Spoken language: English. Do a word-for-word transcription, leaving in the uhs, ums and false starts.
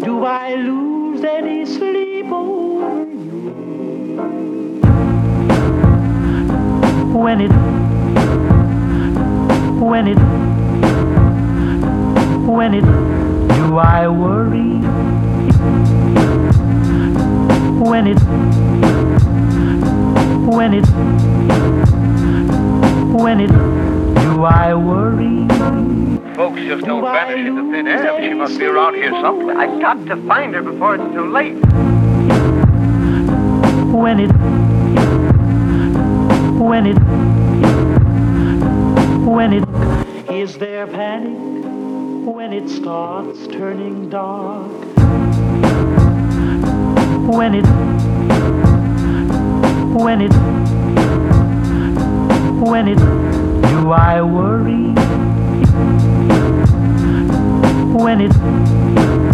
Do I lose any sleep over you? When it, when it, when it, do I worry? When it, when it, when it, do I worry? Folks just don't vanish into thin air. She must be around here somewhere. I've got to find her before it's too late. When it, when it, when it, is there panic when it starts turning dark? When it, when it, when it, do I worry? When it